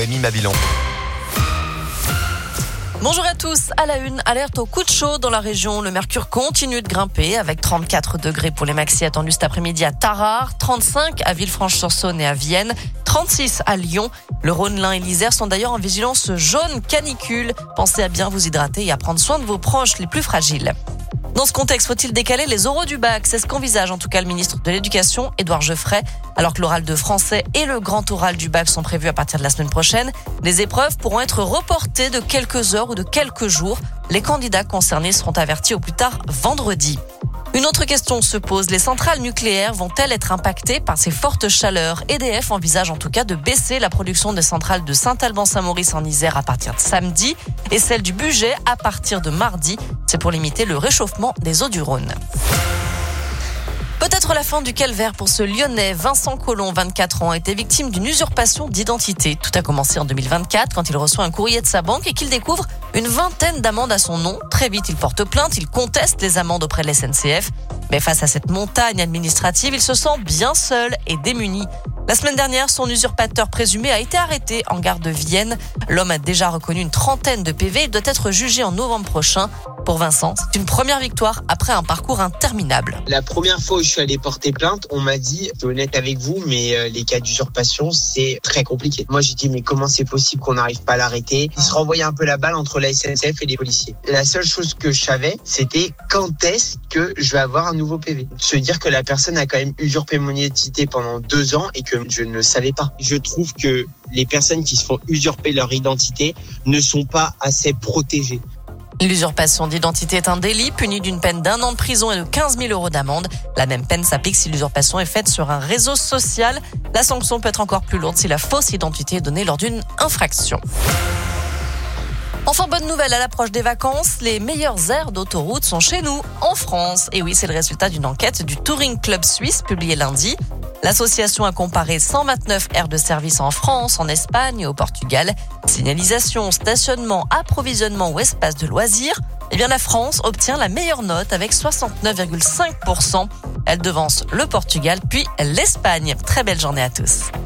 Noémie Mabilon. Bonjour à tous. À la une, alerte au coup de chaud dans la région. Le mercure continue de grimper avec 34 degrés pour les maxis attendus cet après-midi à Tarare, 35 à Villefranche-sur-Saône et à Vienne, 36 à Lyon. Le Rhône, l'Ain et l'Isère sont d'ailleurs en vigilance jaune canicule. Pensez à bien vous hydrater et à prendre soin de vos proches les plus fragiles. Dans ce contexte, faut-il décaler les oraux du bac? C'est ce qu'envisage en tout cas le ministre de l'Éducation, Édouard Geoffrey. Alors que l'oral de français et le grand oral du bac sont prévus à partir de la semaine prochaine, les épreuves pourront être reportées de quelques heures ou de quelques jours. Les candidats concernés seront avertis au plus tard vendredi. Une autre question se pose, les centrales nucléaires vont-elles être impactées par ces fortes chaleurs? EDF envisage en tout cas de baisser la production des centrales de Saint-Alban-Saint-Maurice en Isère à partir de samedi et celle du Bugey à partir de mardi. C'est pour limiter le réchauffement des eaux du Rhône. Peut-être la fin du calvaire pour ce Lyonnais. Vincent Collomb, 24 ans, a été victime d'une usurpation d'identité. Tout a commencé en 2024 quand il reçoit un courrier de sa banque et qu'il découvre une vingtaine d'amendes à son nom. Très vite, il porte plainte, il conteste les amendes auprès de la SNCF. Mais face à cette montagne administrative, il se sent bien seul et démuni. La semaine dernière, son usurpateur présumé a été arrêté en gare de Vienne. L'homme a déjà reconnu une trentaine de PV. Il doit être jugé en novembre prochain. Pour Vincent, c'est une première victoire après un parcours interminable. La première fois où je suis allé porter plainte, on m'a dit, je suis honnête avec vous, mais les cas d'usurpation, c'est très compliqué. Moi, j'ai dit, mais comment c'est possible qu'on n'arrive pas à l'arrêter? Il se renvoyait un peu la balle entre la SNCF et les policiers. La seule chose que je savais, c'était quand est-ce que je vais avoir un nouveau PV. Se dire que la personne a quand même usurpé mon identité pendant 2 ans et que je ne le savais pas. Je trouve que les personnes qui se font usurper leur identité ne sont pas assez protégées. L'usurpation d'identité est un délit puni d'une peine d'1 an de prison et de 15 000 € d'amende. La même peine s'applique si l'usurpation est faite sur un réseau social. La sanction peut être encore plus lourde si la fausse identité est donnée lors d'une infraction. Enfin, bonne nouvelle à l'approche des vacances, les meilleures aires d'autoroute sont chez nous, en France. Et oui, c'est le résultat d'une enquête du Touring Club Suisse publiée lundi. L'association a comparé 129 aires de service en France, en Espagne et au Portugal. Signalisation, stationnement, approvisionnement ou espace de loisirs. Eh bien, la France obtient la meilleure note avec 69,5%. Elle devance le Portugal puis l'Espagne. Très belle journée à tous.